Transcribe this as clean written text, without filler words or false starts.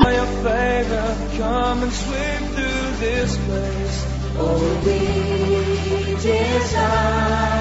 Your favor, come and sweep through this place. Oh, we desire